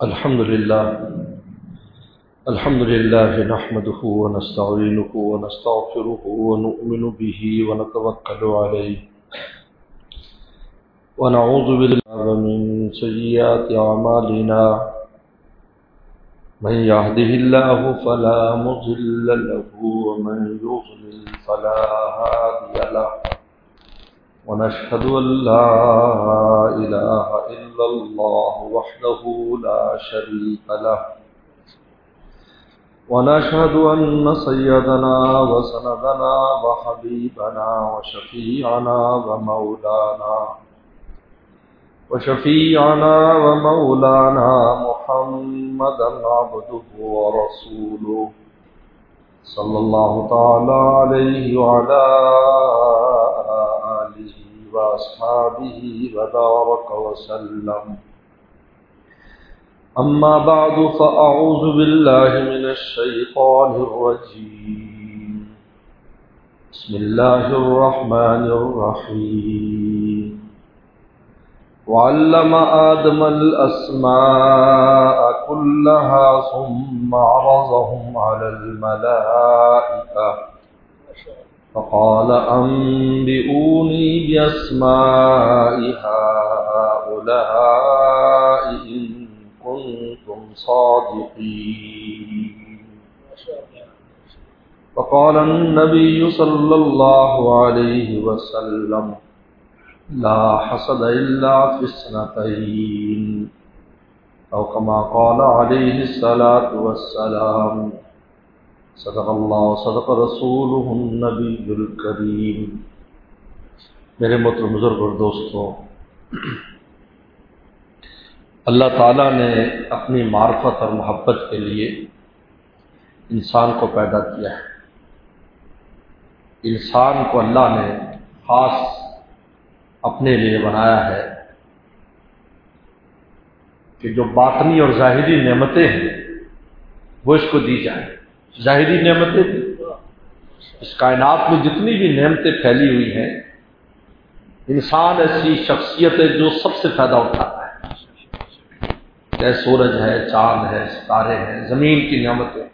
الحمد لله نحمده ونستعينه ونستغفره ونؤمن به ونتوكل عليه ونعوذ بالله من سيئات أعمالنا من يهده الله فلا مضل له ومن يضلل فلا هادي له ونشهد أن لا إله إلا الله وحده لا شريك له ونشهد أن سيدنا وسندنا وحبيبنا وشفيعنا ومولانا محمدا عبده ورسوله صلى الله تعالى عليه وعلى آله وأصحابه وبارك وسلم. أما بعد فأعوذ بالله من الشيطان الرجيم. بسم الله الرحمن الرحيم. وعلم آدم الأسماء كلها ثم عرضهم على الملائكة فقال أنبئوني بأسماء هؤلاء إن كنتم صادقين. فقال النبي صلى الله عليه وسلم لا حسد إلا في اثنتين أو كما قال عليه الصلاة والسلام. صدق اللہ صدق رسولہ النبی الکریم. میرے محترم بزرگ اور دوستوں، اللہ تعالیٰ نے اپنی معرفت اور محبت کے لیے انسان کو پیدا کیا ہے. انسان کو اللہ نے خاص اپنے لیے بنایا ہے کہ جو باطنی اور ظاہری نعمتیں ہیں وہ اس کو دی جائیں. ظاہری نعمتیں اس کائنات میں جتنی بھی نعمتیں پھیلی ہوئی ہیں، انسان ایسی شخصیت ہے جو سب سے فائدہ اٹھاتا ہے. چاہے سورج ہے، چاند ہے، ستارے ہیں، زمین کی نعمتیں،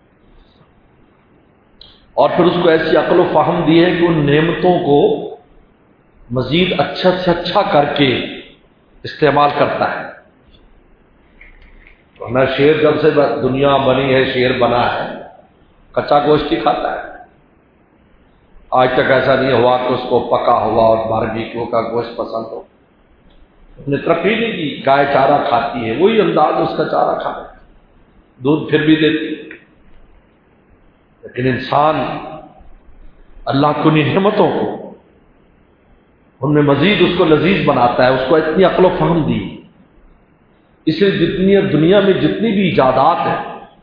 اور پھر اس کو ایسی عقل و فہم دی ہے کہ ان نعمتوں کو مزید اچھا سے اچھا کر کے استعمال کرتا ہے. ورنہ شیر جب سے دنیا بنی ہے، شیر بنا ہے، کچا گوشت ہی کھاتا ہے. آج تک ایسا نہیں ہوا کہ اس کو پکا ہوا اور باربیکیو کا گوشت پسند ہو. اس نے ترقی نہیں کی. گائے چارہ کھاتی ہے، وہی انداز اس کا چارہ کھانا ہے، دودھ پھر بھی دیتی. لیکن انسان اللہ کو نعمتوں کو ان میں مزید اس کو لذیذ بناتا ہے. اس کو اتنی عقل و فہم دی. اس لیے جتنی دنیا میں جتنی بھی ایجادات ہیں،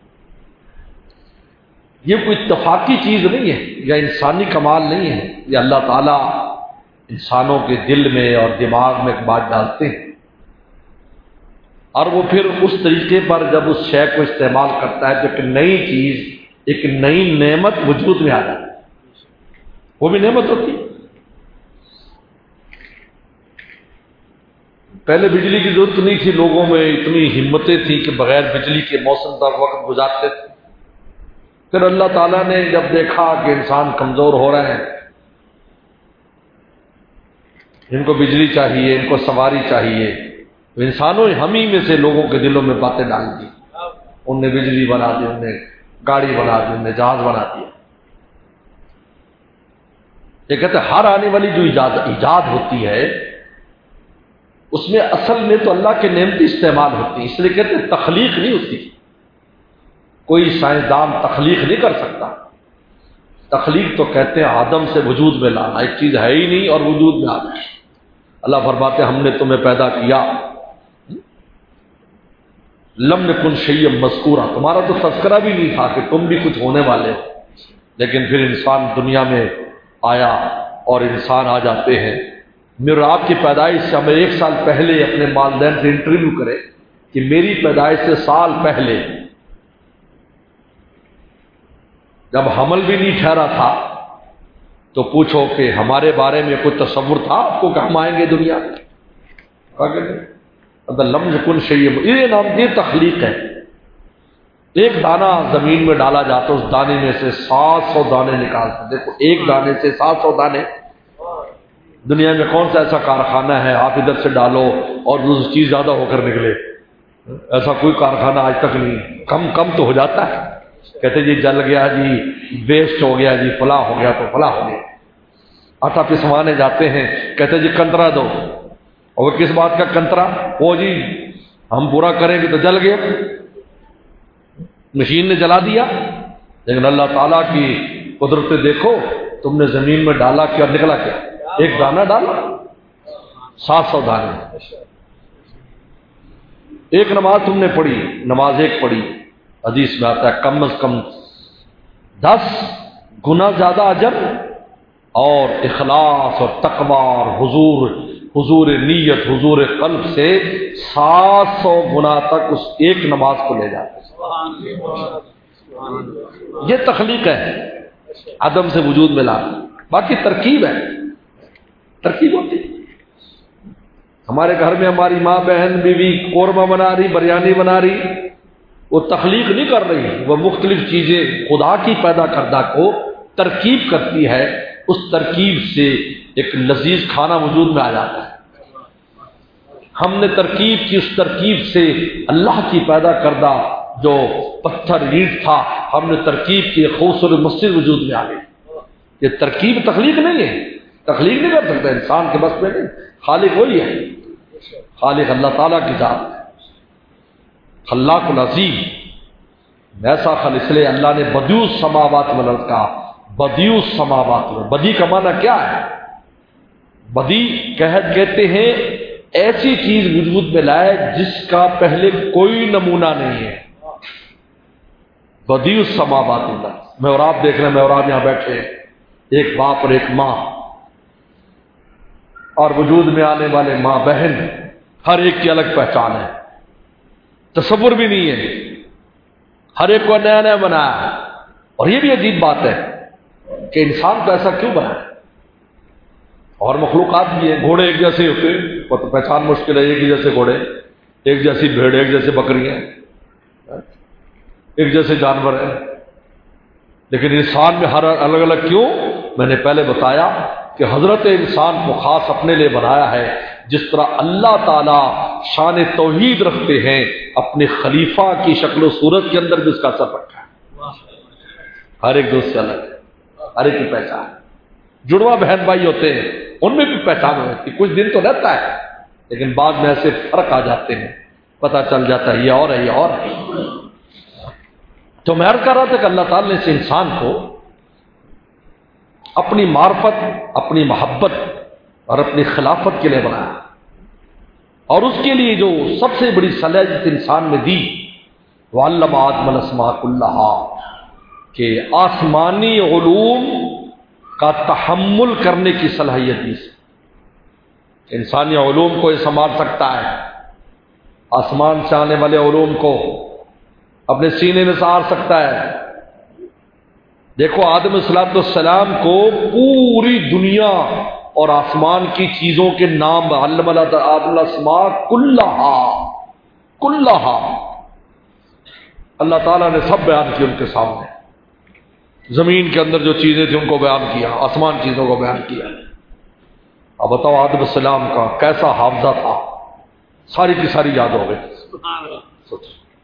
یہ کوئی اتفاقی چیز نہیں ہے یا انسانی کمال نہیں ہے. یہ اللہ تعالیٰ انسانوں کے دل میں اور دماغ میں ایک بات ڈالتے ہیں، اور وہ پھر اس طریقے پر جب اس شے کو استعمال کرتا ہے تو ایک نئی چیز، ایک نئی نعمت وجود میں آ جاتی ہے. وہ بھی نعمت ہوتی ہے. پہلے بجلی کی ضرورت نہیں تھی، لوگوں میں اتنی ہمتیں تھیں کہ بغیر بجلی کے موسم تک وقت گزارتے تھے. پھر اللہ تعالیٰ نے جب دیکھا کہ انسان کمزور ہو رہے ہیں، ان کو بجلی چاہیے، ان کو سواری چاہیے، تو انسانوں ہم ہی میں سے لوگوں کے دلوں میں باتیں ڈال دی. ان نے بجلی بنا دی، ان نے گاڑی بنا دی، ان نے جہاز بنا دیا. یہ کہتے ہیں ہر آنے والی جو ایجاد ہوتی ہے اس میں اصل میں تو اللہ کے نعمتی استعمال ہوتی ہے. اس لیے کہتے ہیں تخلیق نہیں ہوتی. کوئی سائنسدان تخلیق نہیں کر سکتا. تخلیق تو کہتے ہیں آدم سے وجود میں لانا. ایک چیز ہے ہی نہیں اور وجود میں آ جائے. اللہ فرماتے ہیں ہم نے تمہیں پیدا کیا، لم نکن شیئا مذکورا، تمہارا تو تذکرہ بھی نہیں تھا کہ تم بھی کچھ ہونے والے ہو. لیکن پھر انسان دنیا میں آیا اور انسان آ جاتے ہیں. میرے آپ کی پیدائش سے ہمیں 1 سال پہلے اپنے والدین سے انٹرویو کرے کہ میری پیدائش سے سال پہلے جب حمل بھی نہیں ٹھہرا تھا تو پوچھو کہ ہمارے بارے میں کوئی تصور تھا آپ کو کہ ہم آئیں گے دنیا میں؟ لم یکن شیء، یہ نام یہ تخلیق ہے. ایک دانہ زمین میں ڈالا جاتا ہے، اس دانے میں سے 700 دانے نکالتے. دیکھو ایک دانے سے 700 دانے. دنیا میں کون سا ایسا کارخانہ ہے آپ ادھر سے ڈالو اور دوسری چیز زیادہ ہو کر نکلے؟ ایسا کوئی کارخانہ آج تک نہیں. کم تو ہو جاتا ہے. کہتے جی جل گیا جی، ویسٹ ہو گیا جی، فلاں ہو گیا تو فلاں ہو گیا. آٹا پسوانے جاتے ہیں، کہتے جی کنترا دو. اور وہ کس بات کا کنترا؟ وہ جی ہم پورا کریں گے تو جل گیا، مشین نے جلا دیا. لیکن اللہ تعالیٰ کی قدرتیں دیکھو، تم نے زمین میں ڈالا کیا، نکلا کیا؟ ایک دانہ ڈالا، 700 دانے. ایک نماز تم نے پڑھی، نماز ایک پڑھی، حدیث میں آتا ہے کم از کم 10 گنا زیادہ اجر، اور اخلاص اور تقوی اور حضور نیت، حضور قلب سے 700 گنا تک اس ایک نماز کو لے جاتے. یہ تخلیق ہے، عدم سے وجود میں لانا. باقی ترکیب ہے، ترکیب ہوتی ہے. ہمارے گھر میں ہماری ماں بہن بیوی قورمہ بنا رہی، بریانی بنا رہی، وہ تخلیق نہیں کر رہی، وہ مختلف چیزیں خدا کی پیدا کردہ کو ترکیب کرتی ہے. اس ترکیب سے ایک لذیذ کھانا وجود میں آ جاتا ہے. ہم نے ترکیب کی، اس ترکیب سے اللہ کی پیدا کردہ جو پتھر اینٹ تھا، ہم نے ترکیب کی خوبصورت مسجد وجود میں آ گئی. یہ ترکیب تخلیق نہیں ہے، تخلیق نہیں کر سکتا انسان کے بس میں نہیں. خالق وہی ہے، خالق اللہ تعالیٰ کی ذات ہے، خلاق العظیم. ایسا خل اس لیے اللہ نے بدیع السماوات والارض کا، بدیع السماوات والارض. بدیع کا معنی کیا ہے؟ بدیع کہتے ہیں ایسی چیز وجود میں لائے جس کا پہلے کوئی نمونہ نہیں ہے. بدیع السماوات والارض. میں اور آپ دیکھ رہے ہیں، میں اور آپ یہاں بیٹھے ہیں، ایک باپ اور ایک ماں، اور وجود میں آنے والے ماں بہن، ہر ایک کی الگ پہچان ہے، تصور بھی نہیں ہے. ہر ایک کو نیا نیا بنایا ہے. اور یہ بھی عجیب بات ہے کہ انسان کو ایسا کیوں بنا ہے؟ اور مخلوقات بھی ہیں، گھوڑے ایک جیسے ہوتے ہیں، وہ تو پہچان مشکل ہے. ایک ہی جیسے گھوڑے، ایک جیسی بھیڑ، ایک جیسے بکریاں، ایک جیسے جانور ہیں. لیکن انسان میں ہر الگ الگ کیوں؟ میں نے پہلے بتایا کہ حضرت انسان کو خاص اپنے لیے بنایا ہے. جس طرح اللہ تعالیٰ شان توحید رکھتے ہیں، اپنے خلیفہ کی شکل و صورت کے اندر بھی اس کا اثر رکھا ہے. ہر ایک دوست سے الگ ہے، ہر ایک کی پہچان. جڑواں بہن بھائی ہوتے ہیں، ان میں بھی پہچان ہوتی. کچھ دن تو رہتا ہے، لیکن بعد میں ایسے فرق آ جاتے ہیں، پتہ چل جاتا ہے یہ اور ہے، یہ اور ہے. تو میں عرض کر رہا تھا کہ اللہ تعالیٰ نے اس انسان کو اپنی معرفت، اپنی محبت اور اپنی خلافت کے لیے بنایا. اور اس کے لیے جو سب سے بڑی صلاحیت انسان میں دی، وَعَلَّمَ آدَمَ الْأَسْمَاءَ كُلَّهَا، کہ آسمانی علوم کا تحمل کرنے کی صلاحیت دی. انسانی علوم کو یہ سنبھال سکتا ہے، آسمان سے آنے والے علوم کو اپنے سینے میں سار سکتا ہے. دیکھو آدم صلاۃ السلام کو پوری دنیا اور آسمان کی چیزوں کے نام، علم آدم الاسماء کلھا، اللہ تعالیٰ نے سب بیان کیا ان کے سامنے. زمین کے اندر جو چیزیں تھیں ان کو بیان کیا، آسمان چیزوں کو بیان کیا. اب بتاؤ آدم السلام کا کیسا حافظہ تھا، ساری کی ساری یاد ہو گئی.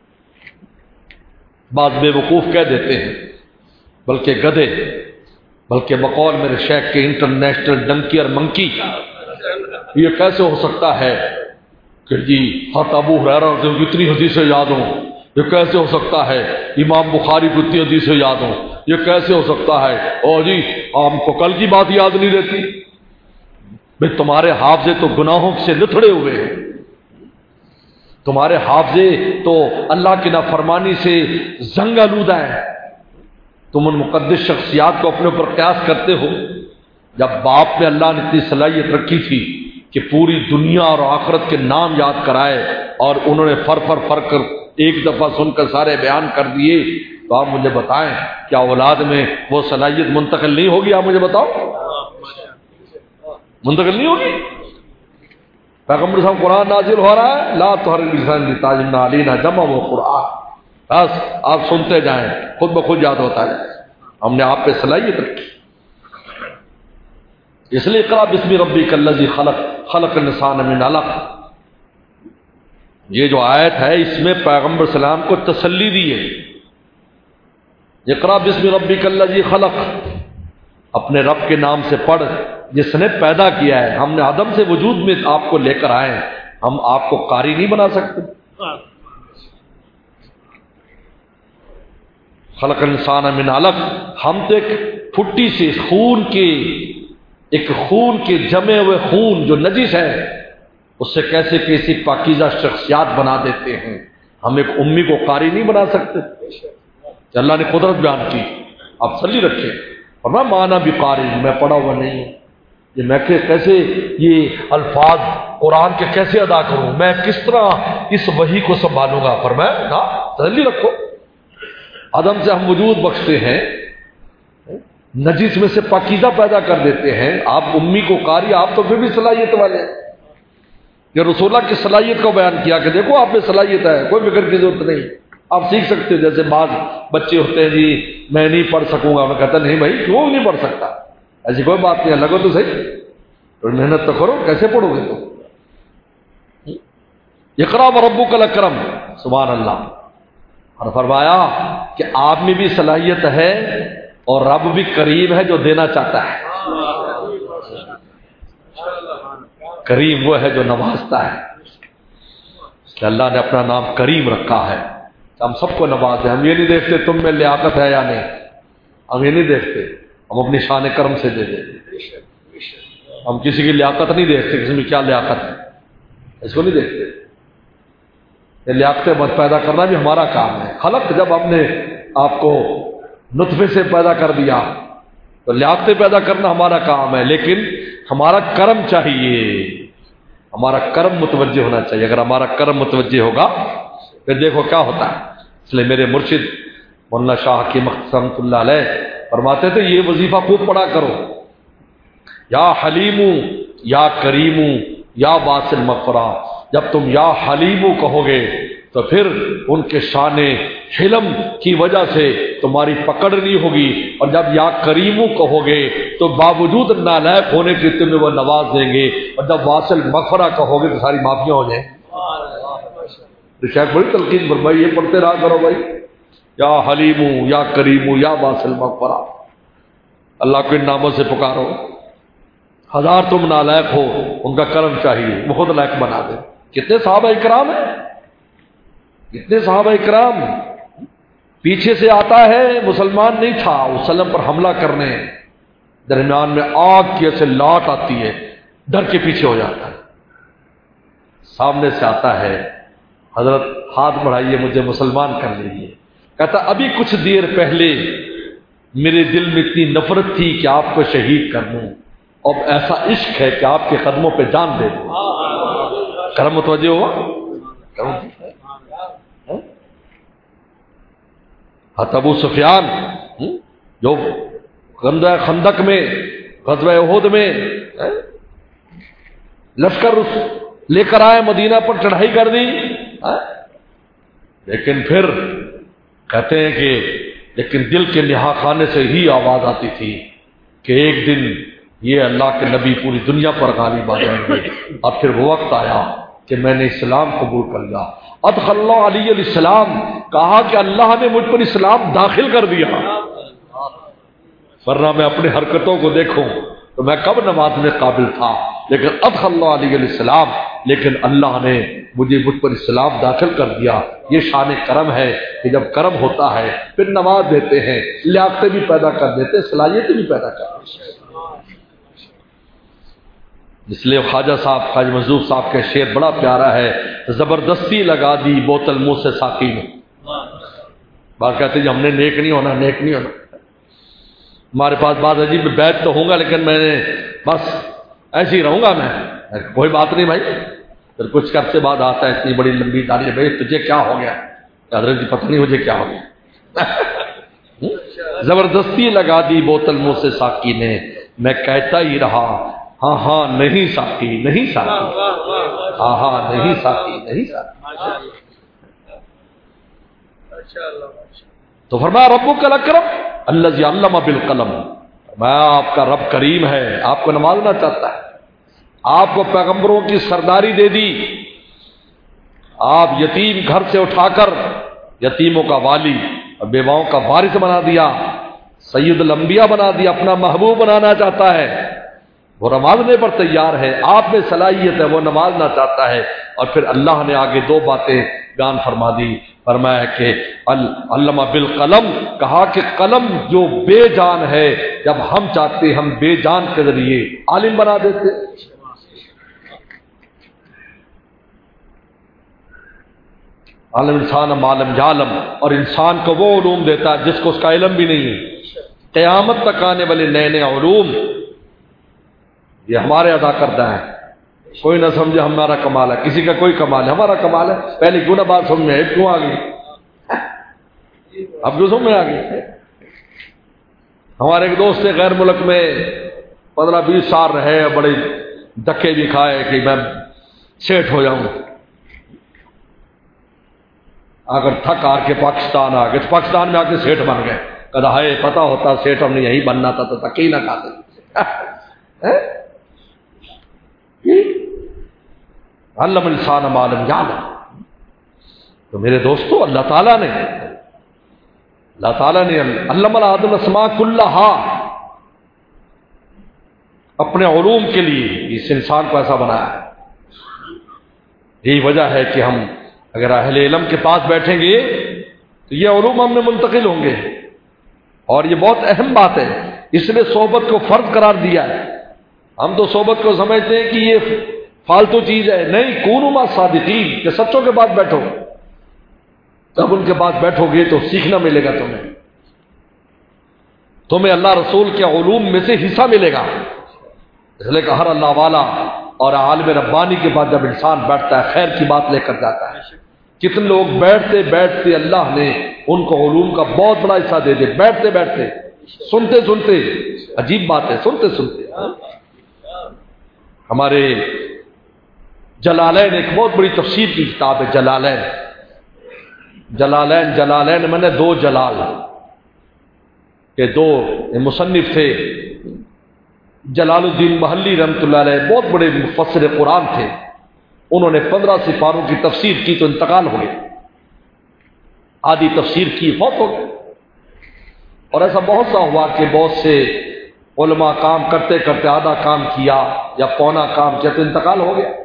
بعض بے وقوف کہہ دیتے ہیں، بلکہ گدھے، بلکہ بقول میرے شیخ کے انٹرنیشنل ڈنکی اور منکی، یہ کیسے ہو سکتا ہے کہ جی حضرت ابو ہریرہ سے اتنی حدیثیں یاد ہوں؟ یہ کیسے ہو سکتا ہے امام بخاری کو اتنی حدیثیں یاد ہوں؟ یہ کیسے ہو سکتا ہے؟ اور جی ہم کو کل کی بات یاد نہیں رہتی. بھئی تمہارے حافظے تو گناہوں سے لتھڑے ہوئے ہیں، تمہارے حافظے تو اللہ کی نافرمانی سے زنگ آلودہ ہیں. تم ان مقدس شخصیات کو اپنے اوپر قیاس کرتے ہو. جب باپ میں اللہ نے اتنی صلاحیت رکھی تھی کہ پوری دنیا اور آخرت کے نام یاد کرائے، اور انہوں نے فر کر ایک دفعہ سن کر سارے بیان کر دیے، تو آپ مجھے بتائیں کیا اولاد میں وہ صلاحیت منتقل نہیں ہوگی؟ آپ مجھے بتاؤ، منتقل نہیں ہوگی؟ پیغمبر صاحب قرآن نازل ہو رہا ہے، لا تحرک بلسانک لتعجل بہ علینا جمع و قرآن، بس آپ سنتے جائیں، خود بخود یاد ہوتا جائے. ہم نے آپ پہ صلاحیت رکھی. اس لیے اقرأ بسم ربک الذی خلق خلق الانسان من علق. یہ جو آیت ہے اس میں پیغمبر السلام کو تسلی دی ہے. اقرأ بسم ربک الذی خلق، اپنے رب کے نام سے پڑھ جس نے پیدا کیا ہے. ہم نے عدم سے وجود میں آپ کو لے کر آئے ہیں، ہم آپ کو قاری نہیں بنا سکتے. خلق الانسان من علق، ہم تو ایک پھٹی سے خون کے جمے ہوئے خون جو نجس ہے اس سے کیسے کیسی پاکیزہ شخصیات بنا دیتے ہیں. ہم ایک امی کو قاری نہیں بنا سکتے. کہ اللہ نے قدرت بیان کی، آپ تسلی رکھیں. اور میں مانا بھی قاری، میں پڑھا ہوا نہیں ہوں، یہ میں کیسے یہ الفاظ قرآن کے کیسے ادا کروں، میں کس طرح اس وحی کو سنبھالوں گا. فرمایا نا تسلی رکھو. عدم سے ہم وجود بخشتے ہیں، نجس میں سے پاکیزہ پیدا کر دیتے ہیں. آپ امی کو قاری، آپ تو پھر بھی صلاحیت والے ہیں. یہ رسول اللہ کی صلاحیت کو بیان کیا کہ دیکھو آپ میں صلاحیت ہے، کوئی فکر کی ضرورت نہیں، آپ سیکھ سکتے ہو. جیسے بعض بچے ہوتے ہیں جی میں نہیں پڑھ سکوں گا، میں کہتا نہیں بھائی کیوں نہیں پڑھ سکتا، ایسی کوئی بات نہیں ہے، لگو تو صحیح، تو محنت تو کرو، کیسے پڑھو گے تو. اقرأ وربک الاکرم، سبحان اللہ. اور فرمایا کہ آپ میں بھی صلاحیت ہے اور رب بھی کریم ہے جو دینا چاہتا ہے. کریم وہ ہے جو نوازتا ہے. کہ اللہ نے اپنا نام کریم رکھا ہے، ہم سب کو نوازے. ہم یہ نہیں دیکھتے تم میں لیاقت ہے یا نہیں، ہم یہ نہیں دیکھتے، ہم اپنی شان کرم سے دے دیں. ہم کسی کی لیاقت نہیں دیکھتے، کسی میں کیا لیاقت ہے اس کو نہیں دیکھتے. یہ لیاقتیں پیدا کرنا بھی ہمارا کام ہے. خلق، جب ہم نے آپ کو نطفے سے پیدا کر دیا تو لیاقتیں پیدا کرنا ہمارا کام ہے، لیکن ہمارا کرم چاہیے، ہمارا کرم متوجہ ہونا چاہیے. اگر ہمارا کرم متوجہ ہوگا پھر دیکھو کیا ہوتا ہے. اس لیے میرے مرشد مولانا شاہ کی رحمۃ اللہ علیہ فرماتے تھے یہ وظیفہ خوب پڑھا کرو، یا حلیمو یا کریمو یا واصل مغفرہ. جب تم یا حلیمو کہو گے تو پھر ان کے شان حلم کی وجہ سے تمہاری پکڑ نہیں ہوگی، اور جب یا کریمو کہو گے تو باوجود نالائق ہونے کے تمہیں وہ نواز دیں گے، اور جب واصل مغفرہ کہو گے تو ساری معافیاں ہو جائیں. شاید بڑی تلقین فرمائی، یہ پڑھتے رہا کرو بھائی، یا حلیمو یا کریمو یا واصل مغفرہ. اللہ کو ان ناموں سے پکارو. ہزار تم نالائق ہو، ان کا کرم چاہیے، وہ خود لائق بنا دے. کتنے صحابہ اکرام ہیں، کتنے صحابہ اکرام. پیچھے سے آتا ہے، مسلمان نہیں تھا، وسلم پر حملہ کرنے، درمیان میں آگ کی ایسے لاٹ آتی ہے، ڈر کے پیچھے ہو جاتا ہے. سامنے سے آتا ہے، حضرت ہاتھ بڑھائیے مجھے مسلمان کر لیجیے. کہتا ابھی کچھ دیر پہلے میرے دل میں اتنی نفرت تھی کہ آپ کو شہید کر دوں، اب ایسا عشق ہے کہ آپ کے قدموں پہ جان دے دوں. کرم متوجہ ہوا. ابو سفیان جو غزوہ خندق میں، غزوہ احد میں لشکر لے کر آئے، مدینہ پر چڑھائی کر دی، لیکن پھر کہتے ہیں کہ لیکن دل کے نہا خانے سے ہی آواز آتی تھی کہ ایک دن یہ اللہ کے نبی پوری دنیا پر غالب آ جائیں گے. اب پھر وہ وقت آیا کہ میں نے اسلام قبول کر لیا. ادخل اللہ علی علیہ السلام، کہا کہ اللہ نے مجھ پر اسلام داخل کر دیا. ورنہ میں اپنی حرکتوں کو دیکھوں تو میں کب نماز میں قابل تھا، لیکن ادخل اللہ علیہ السلام، لیکن اللہ نے مجھ پر اسلام داخل کر دیا. یہ شان کرم ہے کہ جب کرم ہوتا ہے پھر نواز دیتے ہیں، لیاقتیں بھی پیدا کر دیتے ہیں، صلاحیتیں بھی پیدا کر دیتے ہیں. اس لیے خواجہ صاحب، خواجہ منظور صاحب کا شعر بڑا پیارا ہے، زبردستی لگا دی بوتل منہ سے ساقی نے. بات کہتے ہیں ہم نے نیک نہیں ہونا، نیک نہیں ہونا. ہمارے پاس بات عجیب، بیت تو ہوں گا لیکن میں نے بس ایسے ہی رہوں گا. میں کوئی بات نہیں بھائی. پھر کچھ عرصے بعد آتا ہے اتنی بڑی لمبی داڑھی ہے، بھائی تجھے کیا ہو گیا؟ حضرت جی پتہ نہیں مجھے کیا ہو گیا. زبردستی لگا دی بوتل منہ سے ساقی نے، میں کہتا ہی رہا ہاں ہاں نہیں ساقی نہیں ساقی، ہاں ہاں نہیں ساقی نہیں ساقی۔ تو فرمایا ربک الاکرم الذی علم بالقلم، میں آپ کا رب کریم ہے، آپ کو نوازنا چاہتا ہے، آپ کو پیغمبروں کی سرداری دے دی، آپ یتیم گھر سے اٹھا کر یتیموں کا والی اور بیواؤں کا وارث بنا دیا، سید الانبیاء بنا دیا، اپنا محبوب بنانا چاہتا ہے، وہ نوازنے پر تیار ہے، آپ میں صلاحیت ہے، وہ نوازنا چاہتا ہے۔ اور پھر اللہ نے آگے دو باتیں بیان فرما دی، فرمایا کہ علم بالقلم، کہا کہ قلم جو بے جان ہے، جب ہم چاہتے ہم بے جان کے ذریعے عالم بنا دیتے۔ عالم انسان عالم جالم، اور انسان کو وہ علوم دیتا ہے جس کو اس کا علم بھی نہیں ہے۔ قیامت تک آنے والے نئے نئے علوم یہ ہمارے ادا کردہ ہیں، کوئی نہ سمجھے ہمارا کمال ہے، کسی کا کوئی کمال ہے، ہمارا کمال ہے۔ پہلے کیوں نہ بات سمجھ میں کیوں آ گئی؟ اب کیوں سمجھ میں آ گئی؟ ہمارے ایک دوست تھے غیر ملک میں 15-20 سال رہے، بڑے دھکے بھی کھائے کہ میں سیٹ ہو جاؤں، اگر تھک آ کے پاکستان آ گئے، پاکستان میں آ کے سیٹ بن گئے، کہا ہے پتا ہوتا سیٹ ہم نے یہی بننا تھا تو تک ہی نہ کھاتے۔ علم انسان ما لم یعلم۔ تو میرے دوستو اللہ تعالیٰ نے علم آدم الاسماء کلھا، اپنے علوم کے لیے اس انسان کو ایسا بنایا ہے۔ یہی وجہ ہے کہ ہم اگر اہل علم کے پاس بیٹھیں گے تو یہ علوم ہم میں منتقل ہوں گے، اور یہ بہت اہم بات ہے، اس لیے صحبت کو فرض قرار دیا ہے۔ ہم تو صحبت کو سمجھتے ہیں کہ یہ فالتو چیز ہے، نہیں، کونوا مع صادقین، کہ سچوں کے بعد بیٹھو، تب ان کے بعد بیٹھو گے تو سیکھنا ملے گا، تمہیں اللہ رسول کے علوم میں سے حصہ ملے گا۔ اس لیے کہ ہر اللہ والا اور عالم ربانی کے بعد جب انسان بیٹھتا ہے خیر کی بات لے کر جاتا ہے۔ کتنے لوگ بیٹھتے بیٹھتے اللہ نے ان کو علوم کا بہت بڑا حصہ دے دے، بیٹھتے بیٹھتے، سنتے سنتے، عجیب بات ہے، سنتے سنتے۔ ہمارے جلالین ایک بہت بڑی تفسیر کی کتاب ہے، جلالین میں نے دو جلال کہ دو مصنف تھے، جلال الدین محلی رحمۃ اللہ علیہ بہت بڑے مفسر قرآن تھے، انہوں نے 15 سپاروں کی تفسیر کی تو انتقال ہو گیا، آدھی تفسیر کی فوت ہو گئے۔ اور ایسا بہت سا ہوا کہ بہت سے علماء کام کرتے کرتے آدھا کام کیا یا پونا کام کیا تو انتقال ہو گیا۔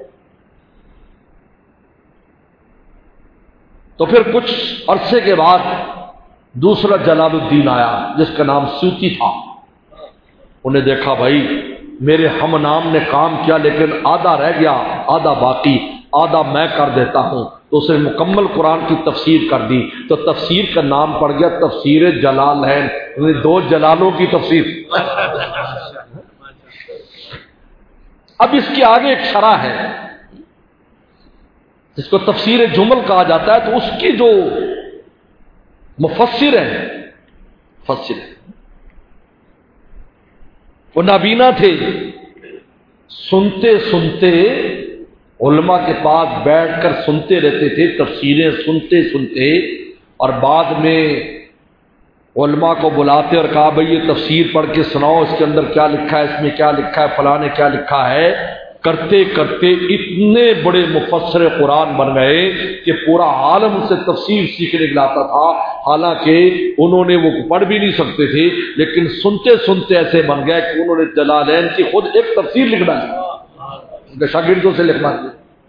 تو پھر کچھ عرصے کے بعد دوسرا جلال الدین آیا جس کا نام سیوطی تھا، انہیں دیکھا بھائی میرے ہم نام نے کام کیا لیکن آدھا رہ گیا، آدھا باقی، آدھا میں کر دیتا ہوں، تو اسے مکمل قرآن کی تفسیر کر دی، تو تفسیر کا نام پڑ گیا تفسیر جلالین، یعنی دو جلالوں کی تفسیر۔ اب اس کے آگے ایک شرح ہے جس کو تفسیر جمل کہا جاتا ہے، تو اس کی جو مفسر ہیں وہ نابینا تھے، سنتے سنتے علماء کے پاس بیٹھ کر سنتے رہتے تھے، تفسیریں سنتے سنتے، اور بعد میں علماء کو بلاتے اور کہا بھئی یہ تفسیر پڑھ کے سناؤ، اس کے اندر کیا لکھا ہے، اس میں کیا لکھا ہے، فلاں نے کیا لکھا ہے۔ کرتے کرتے اتنے بڑے مفسر قرآن بن گئے کہ پورا عالم سے تفسیر سیکھنے کے لاتا تھا، حالانکہ انہوں نے وہ پڑھ بھی نہیں سکتے تھے، لیکن سنتے سنتے ایسے بن گئے کہ انہوں نے جلالین کی خود ایک تفسیر لکھنا ہے، ان کے شاگردوں سے لکھنا ہے۔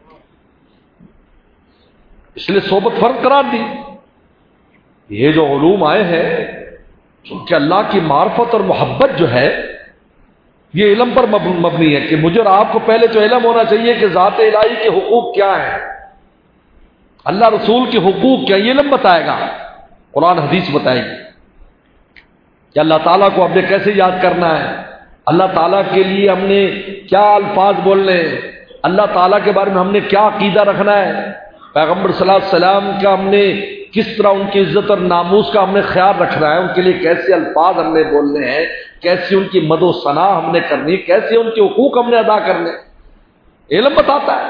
اس لیے صحبت فرض قرار دی۔ یہ جو علوم آئے ہیں چونکہ اللہ کی معرفت اور محبت جو ہے یہ علم پر مبنی ہے، کہ مجھے اور آپ کو پہلے تو علم ہونا چاہیے کہ ذات الہی کے حقوق کیا ہیں، اللہ رسول کے حقوق کیا، یہ علم بتائے گا، قرآن حدیث بتائے گی کہ اللہ تعالیٰ کو ہم نے کیسے یاد کرنا ہے، اللہ تعالیٰ کے لیے ہم نے کیا الفاظ بولنے ہیں، اللہ تعالیٰ کے بارے میں ہم نے کیا عقیدہ رکھنا ہے، پیغمبر صلی اللہ علیہ وسلم کا ہم نے کس طرح ان کی عزت اور ناموس کا ہم نے خیال رکھنا ہے، ان کے لیے کیسے الفاظ ہم نے بولنے ہیں، کیسی ان کی مد و ثنا ہم نے کرنی، کیسے ان کے حقوق ہم نے ادا کرنے، علم بتاتا ہے۔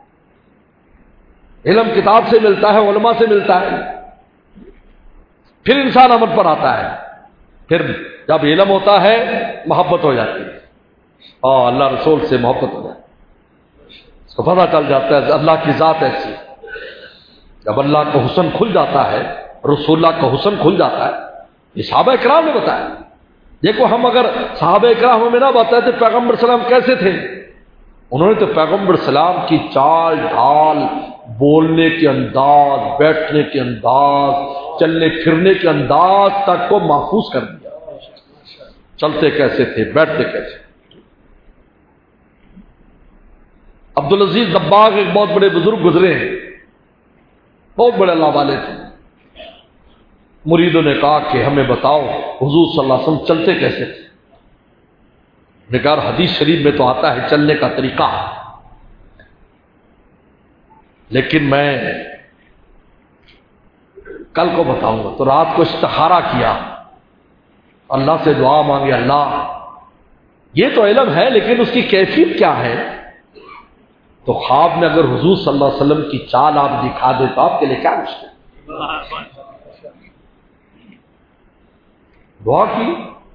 علم کتاب سے ملتا ہے، علماء سے ملتا ہے، پھر انسان عمل پر آتا ہے، پھر جب علم ہوتا ہے محبت ہو جاتی ہے، اور اللہ رسول سے محبت ہو جاتی ہے، اس کو پتہ چل جاتا ہے اللہ کی ذات ایسی ہے۔ جب اللہ کا حسن کھل جاتا ہے، رسول اللہ کا حسن کھل جاتا ہے، یہ صحابہ اکرام نے بتایا۔ دیکھو ہم اگر صحابہ اکرام ہمیں نہ بتائے تو پیغمبر سلام کیسے تھے، انہوں نے تو پیغمبر سلام کی چال ڈھال، بولنے کے انداز، بیٹھنے کے انداز، چلنے پھرنے کے انداز تک کو محفوظ کر دیا، چلتے کیسے تھے، بیٹھتے کیسے۔ عبدالعزیز دباغ ایک بہت بڑے بزرگ گزرے ہیں، بہت بڑے اللہ والے تھے۔ مریدوں نے کہا کہ ہمیں بتاؤ حضور صلی اللہ علیہ وسلم چلتے کیسے تھے؟ نے کہا حدیث شریف میں تو آتا ہے چلنے کا طریقہ، لیکن میں کل کو بتاؤں گا۔ تو رات کو استخارہ کیا، اللہ سے دعا مانگی، اللہ یہ تو علم ہے لیکن اس کی کیفیت کیا ہے؟ تو خواب میں اگر حضور صلی اللہ علیہ وسلم کی چال آپ دکھا دے تو آپ کے لیے کیا مشکل؟ دعا کی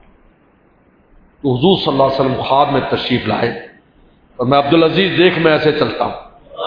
تو حضور صلی اللہ علیہ وسلم خواب میں تشریف لائے، اور میں عبدالعزیز دیکھ میں ایسے چلتا ہوں،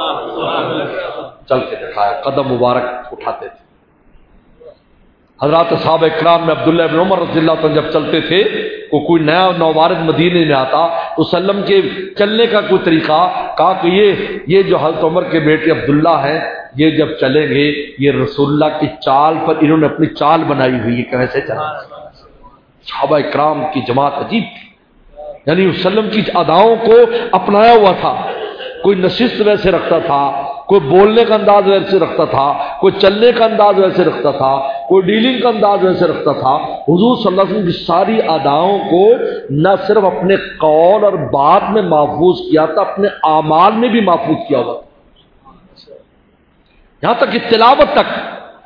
چل کے دکھایا، قدم مبارک اٹھاتے تھے۔ حضرات صحابہ اکرام میں عبداللہ بن عمر رضی اللہ عنہ جب چلتے تھے، کوئی نیا نوبارد مدینے میں آتا تو سلم کے چلنے کا کوئی طریقہ، کہا کہ یہ جو حضرت عمر کے بیٹے عبداللہ ہیں، یہ جب چلیں گے یہ رسول اللہ کی چال پر انہوں نے اپنی چال بنائی ہوئی ہے، کیسے چلیں۔ صحابہ اکرام کی جماعت عجیب تھی، یعنی وسلم کی اداؤں کو اپنایا ہوا تھا، کوئی نشست ویسے رکھتا تھا، کوئی بولنے کا انداز ویسے رکھتا تھا، کوئی چلنے کا انداز ویسے رکھتا تھا، کوئی ڈیلنگ کا انداز ویسے رکھتا تھا۔ حضور صلی اللہ علیہ وسلم کی ساری اداؤں کو نہ صرف اپنے قول اور بات میں محفوظ کیا تھا، اپنے اعمال میں بھی محفوظ کیا ہوا تھا، یہاں تک کہ تلاوت تک،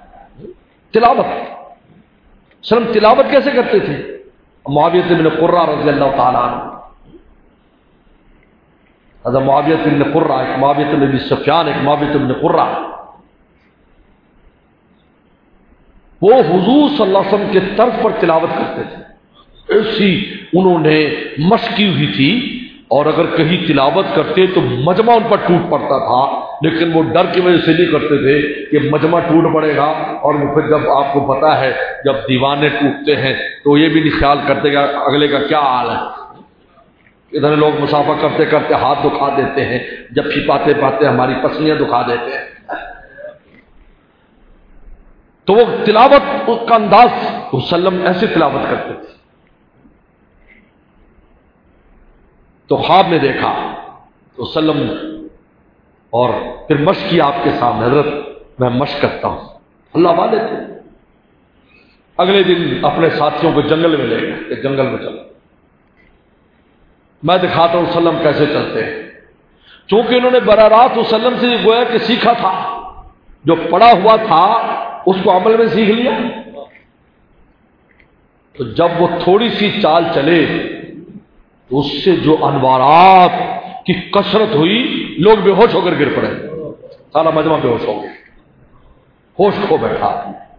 سلم تلاوت کیسے کرتے تھے؟ معاویہ بن قرہ رضی اللہ تعالیٰ عنہ، حضرت معاویہ بن قرہ، ایک معاویہ بن ابی سفیان، ایک معاویہ بن قرہ، وہ حضور صلی اللہ علیہ وسلم کے طرف پر تلاوت کرتے تھے، ایسی انہوں نے مشق کی ہوئی تھی، اور اگر کہیں تلاوت کرتے تو مجمع ان پر ٹوٹ پڑتا تھا، لیکن وہ ڈر کی وجہ سے نہیں کرتے تھے کہ مجمع ٹوٹ پڑے گا، اور پھر جب آپ کو پتا ہے جب دیوانے ٹوٹتے ہیں تو یہ بھی نہیں خیال کرتے کہ اگلے کا کیا حال ہے۔ ادھر لوگ مسافہ کرتے کرتے ہاتھ دکھا دیتے ہیں، جب پاتے پاتے ہماری پسلیاں دکھا دیتے ہیں۔ تو وہ تلاوت کا انداز وسلم ایسے تلاوت کرتے تھے۔ تو خواب میں دیکھا تو وسلم، اور پھر مشق کی آپ کے سامنے، حضرت میں مشق کرتا ہوں، اللہ والے تھے۔ اگلے دن اپنے ساتھیوں کو جنگل میں لے گئے کہ جنگل میں چلو، میں دکھاتا ہوں وسلم کیسے چلتے ہیں، چونکہ انہوں نے براہ راست وسلم سے یہ گویا کہ سیکھا تھا، جو پڑھا ہوا تھا اس کو عمل میں سیکھ لیا۔ تو جب وہ تھوڑی سی چال چلے تو اس سے جو انوارات کی کثرت ہوئی، لوگ بے ہوش ہو کر گر پڑے، سارا مجمع بے ہوش ہو گیا، ہوش کھو بیٹھا۔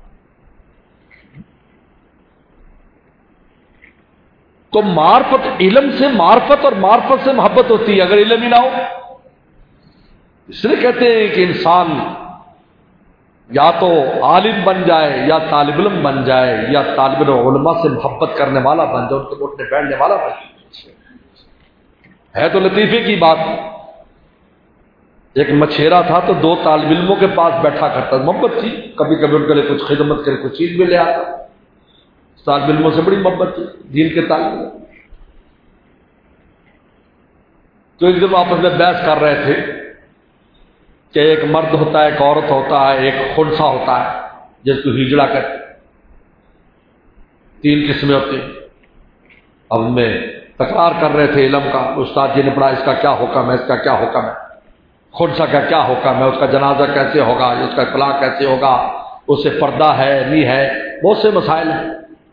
تو معرفت، علم سے معرفت اور معرفت سے محبت ہوتی ہے، اگر علم ہی نہ ہو۔ اس لیے کہتے ہیں کہ انسان یا تو عالم بن جائے یا طالب علم بن جائے، یا طالب علم علماء سے محبت کرنے والا بن جائے، ان کے اٹھنے بیٹھنے والا بن جائے۔ ہے تو لطیفے کی بات، ایک مچھیرا تھا تو دو طالب علموں کے پاس بیٹھا کرتا، محبت تھی، کبھی کبھی ان کے لیے کچھ خدمت کرے، کچھ چیز بھی لے آتا، طالب علموں سے بڑی محبت تھی، دین کے طالب علم۔ تو ایک دن آپس میں بحث کر رہے تھے کہ ایک مرد ہوتا ہے، ایک عورت ہوتا ہے، ایک خنسا ہوتا ہے جس کو ہجڑا کرتے، تین قسمیں ہوتی ہیں۔ اب میں تکرار کر رہے تھے علم کا، استاد جی نے پڑھا اس کا کیا حکم ہے، اس کا کیا حکم ہے۔ خنسا کا کیا حکم ہے، اس کا جنازہ کیسے ہوگا، اس کا اطلاع کیسے ہوگا، اس سے پردہ ہے نہیں ہے، بہت سے مسائل ہیں.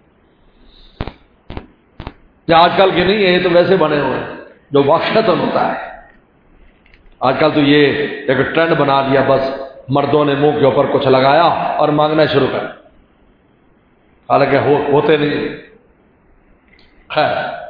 یہ آج کل کے نہیں ہے، یہ تو ویسے بنے ہوئے ہیں جو واقعتاً ہوتا ہے. آج کل تو یہ ایک ٹرینڈ بنا لیا، بس مردوں نے منہ کے اوپر کچھ لگایا اور مانگنا شروع کر، حالانکہ ہوتے نہیں. خیر،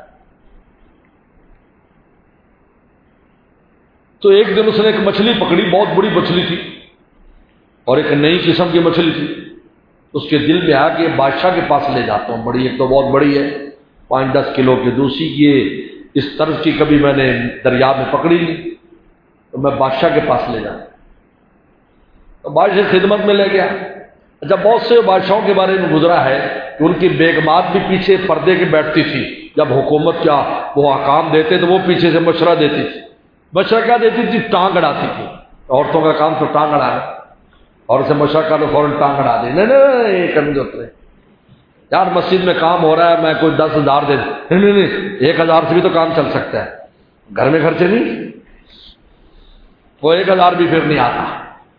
تو ایک دن اس نے ایک مچھلی پکڑی، بہت بڑی مچھلی تھی اور ایک نئی قسم کی مچھلی تھی. اس کے دل میں آیا کہ بادشاہ کے پاس لے جاتا ہوں، بڑی ایک تو بہت بڑی ہے 5-10 کلو کی، دوسری یہ اس طرز کی کبھی میں نے دریا میں پکڑی نہیں، تو میں بادشاہ کے پاس لے جاتا. تو بادشاہ خدمت میں لے گیا. جب بہت سے بادشاہوں کے بارے میں گزرا ہے کہ ان کی بیگمات بھی پیچھے پردے کے بیٹھتی تھی، جب حکومت کیا وہ احکام دیتے تو وہ پیچھے سے مشورہ دیتی تھی. مشورہ کیا دیتی تھی؟ ٹانگ اڑاتی تھی. عورتوں کا کام تو ٹانگ اڑانا، اور اسے مشورہ کر لو فوراً ٹانگ اڑا دے. نہیں نہیں یہ کرنے ہوتے ہیں یار، مسجد میں کام ہو رہا ہے، میں کوئی 10,000 دے دوں. نہیں 1,000 سے بھی تو کام چل سکتا ہے، گھر میں خرچے نہیں. وہ 1,000 بھی پھر نہیں آتا.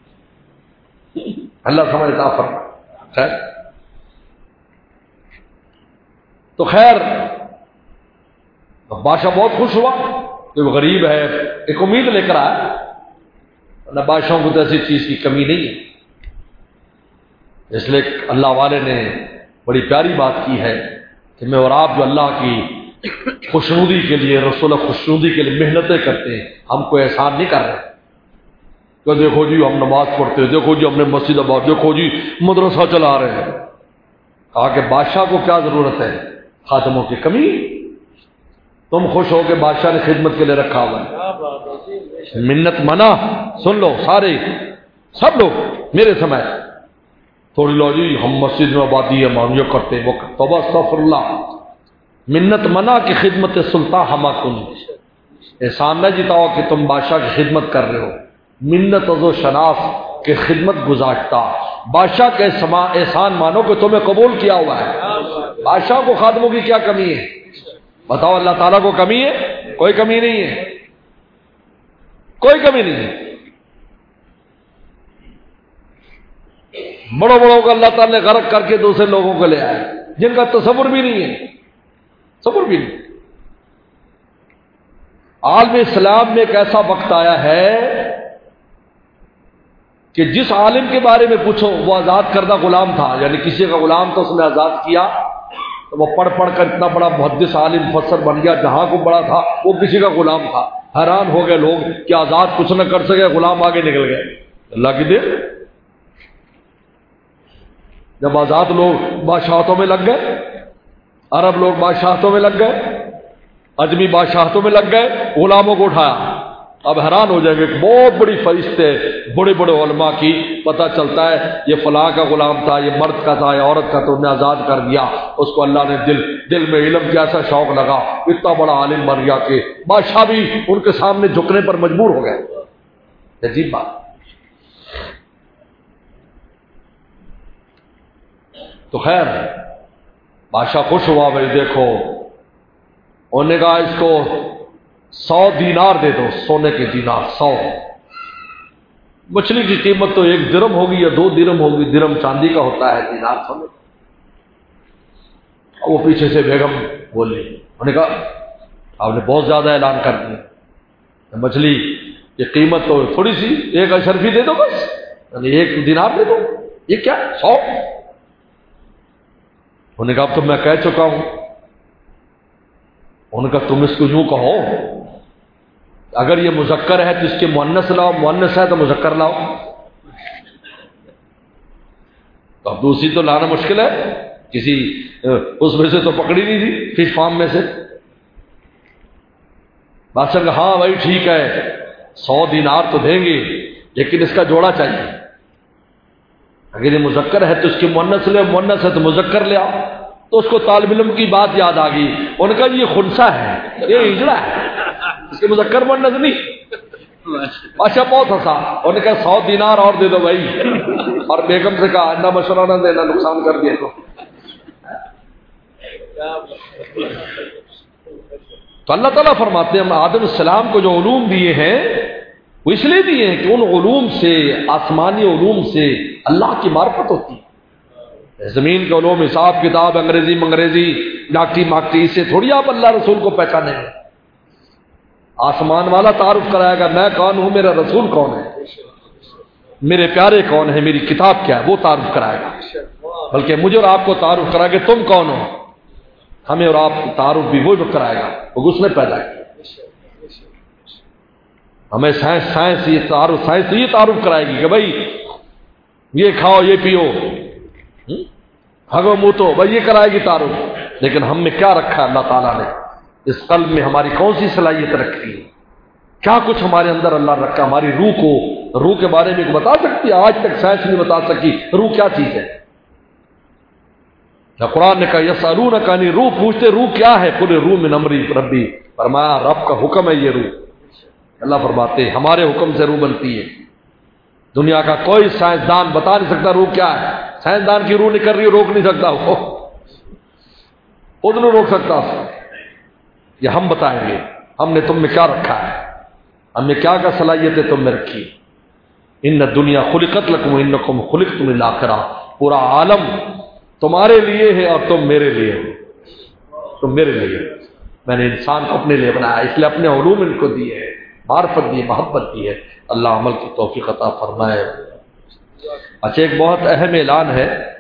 اللہ سمجھتا فرما. خیر تو خیر بادشاہ بہت خوش ہوا کہ وہ غریب ہے، ایک امید لے کر آیا. اللہ بادشاہوں کو تو ایسی چیز کی کمی نہیں ہے، اس لیے اللہ والے نے بڑی پیاری بات کی ہے کہ میں اور آپ جو اللہ کی خوشنودی کے لیے، رسول خوشنودی کے لیے محنتیں کرتے ہیں، ہم کوئی احسان نہیں کر رہے کہ دیکھو جی ہم نماز پڑھتے ہیں، دیکھو جی ہم نے مسجد آباد، دیکھو جی مدرسہ چلا رہے ہیں. کہا کہ بادشاہ کو کیا ضرورت ہے خادموں کی کمی؟ تم خوش ہو کہ بادشاہ نے خدمت کے لیے رکھا ہوا ہے. منت منع سن لو سارے، سب لوگ میرے سمے تھوڑی لو جی ہم مسجد میں آبادی ہے مان یہ کرتے وہ توبہ استغفر اللہ. منت منع کی خدمت سلطان ہما کن، احسان نہ جتاؤ کہ تم بادشاہ کی خدمت کر رہے ہو. منت ازو شناس کہ خدمت گزارتا، بادشاہ کا احسان مانو کہ تمہیں قبول کیا ہوا ہے. بادشاہ کو خادموں کی کیا کمی ہے بتاؤ؟ اللہ تعالیٰ کو کمی ہے؟ کوئی کمی نہیں ہے، کوئی کمی نہیں ہے. بڑوں بڑوں کو اللہ تعالیٰ نے غرق کر کے دوسرے لوگوں کو لے آئے جن کا تصور بھی نہیں ہے، تصور بھی نہیں. عالم اسلام میں ایک ایسا وقت آیا ہے کہ جس عالم کے بارے میں پوچھو وہ آزاد کردہ غلام تھا، یعنی کسی کا غلام تھا، اس نے آزاد کیا تو وہ پڑھ پڑھ کر اتنا بڑا محدث عالم مفسر بن گیا. جہاں کو بڑا تھا وہ کسی کا غلام تھا. حیران ہو گئے لوگ کہ آزاد کچھ نہ کر سکے، غلام آگے نکل گئے. اللہ کی دیر. جب آزاد لوگ بادشاہتوں میں لگ گئے، عرب لوگ بادشاہتوں میں لگ گئے، اجمی بادشاہتوں میں لگ گئے، غلاموں کو اٹھایا. اب حیران ہو جائیں گے کہ بہت بڑی فہرست ہے بڑے بڑے علماء کی، پتہ چلتا ہے یہ فلاں کا غلام تھا، یہ مرد کا تھا، یہ عورت کا، تو انہیں آزاد کر دیا. اس کو اللہ نے دل میں علم کا ایسا شوق لگا، اتنا بڑا عالم بن گیا کہ بادشاہ بھی ان کے سامنے جھکنے پر مجبور ہو گئے. عجیب بات. تو خیر بادشاہ خوش ہوا، بھائی دیکھو انہوں نے کہا اس کو 100 دینار دے دو، سونے کے دینار 100. مچھلی کی قیمت تو 1 درم ہوگی یا 2 درم ہوگی، درم چاندی کا ہوتا ہے، دینار سونے. وہ پیچھے سے بیگم بولی، انہوں نے کہا آپ نے بہت زیادہ اعلان کر دیا، مچھلی کی قیمت تو تھوڑی سی 1 اشرفی دے دو بس، یعنی 1 دینار دے دو. یہ کیا 100؟ انہوں نے کہا اب تو میں کہہ چکا ہوں. انہوں نے کہا تم اس کو یوں کہو اگر یہ مذکر ہے تو اس کے مؤنث لاؤ، مؤنث ہے تو مذکر لاؤ. تو اب دوسری تو لانا مشکل ہے، کسی اس میں سے تو پکڑی نہیں تھی فش فارم میں سے. بادشاہ کہا ہاں بھائی ٹھیک ہے 100 دینار تو دیں گے، لیکن اس کا جوڑا چاہیے. اگر یہ مذکر ہے تو اس کی مؤنث لے، مؤنث ہے تو مذکر لے آؤ. تو اس کو طالب علم کی بات یاد آ گئی. ان کا یہ خنسا ہے، یہ ہجڑا ہے، اس کے مذکر مؤنث نہیں. بادشاہ بہت ہنسا. انہوں نے کہا 100 دینار اور دے دو بھائی. اور بیگم سے کہا اندہ مشورہ نہ دینا، نقصان کر دیا. تو اللہ تعالیٰ فرماتے ہیں ہم آدم السلام کو جو علوم دیے ہیں وہ اس لیے دیے ہیں کہ ان علوم سے، آسمانی علوم سے اللہ کی معرفت ہوتی ہے۔ زمین کے علوم، حساب کتاب، انگریزی منگریزی، ڈاکٹی ماکٹی، اس سے تھوڑی آپ اللہ رسول کو پہچانیں گے۔ آسمان والا تعارف کرائے گا میں کون ہوں، میرا رسول کون ہے، میرے پیارے کون ہے، میری کتاب کیا ہے، وہ تعارف کرائے گا۔ بلکہ مجھے اور آپ کو تعارف کرائے گا تم کون ہو، ہمیں اور آپ کو تعارف بھی وہ کرائے گا، وہ اس نے پیدا کیا۔ ہمیں سائنس یہ تعارف کرائے گی کہ بھائی یہ کھاؤ یہ پیو، ہگو موتو، بھائی یہ کرائے گی تعارف۔ لیکن ہم میں کیا رکھا ہے اللہ تعالیٰ نے، اس قلب میں ہماری کون سی صلاحیت رکھی ہے، کیا کچھ ہمارے اندر اللہ رکھا، ہماری روح کو، روح کے بارے میں بتا سکتی ہے؟ آج تک سائنس نہیں بتا سکی روح کیا چیز ہے۔ قرآن نے کہا یسألونک عن روح، پوچھتے روح کیا ہے، قل روح من امر ربی، فرمایا رب کا حکم ہے یہ روح۔ اللہ فرماتے ہیں ہمارے حکم سے روح بنتی ہے۔ دنیا کا کوئی سائنسدان بتا نہیں سکتا روح کیا ہے۔ سائنسدان کی روح نکل رہی ہے، روک نہیں سکتا، وہ خود نہیں روک سکتا۔ یہ ہم بتائیں گے ہم نے تم میں کیا رکھا ہے، ہم نے کیا کیا صلاحیتیں تم میں رکھی۔ ان الدنیا خلقت لکم انکم خلقتم للآخرہ، پورا عالم تمہارے لیے ہے اور تم میرے لیے ہو، تم میرے لیے۔ میں نے انسان کو اپنے لیے بنایا، اس لیے اپنے علوم ان کو دیے ہیں، معرفت دی، محبت دی ہے۔ اللہ عمل کی توفیق عطا فرمائے۔ اچھا ایک بہت اہم اعلان ہے،